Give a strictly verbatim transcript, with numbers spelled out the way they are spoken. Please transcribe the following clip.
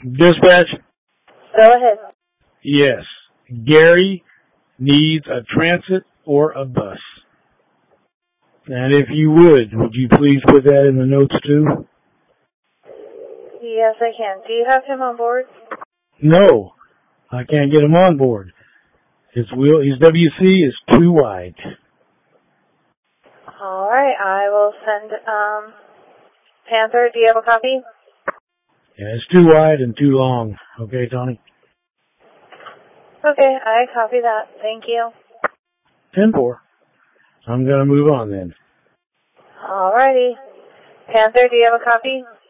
Dispatch? Go ahead. Yes. Gary needs a transit or a bus. And if you would, would you please put that in the notes too? Yes, I can. Do you have him on board? No, I can't get him on board. His wheel, his W C is too wide. All right, I will send, um, Panther, do you have a copy? Yeah, it's too wide and too long. Okay, Tony? Okay, I copy that. Thank you. ten four. I'm going to move on then. All righty. Panther, do you have a copy?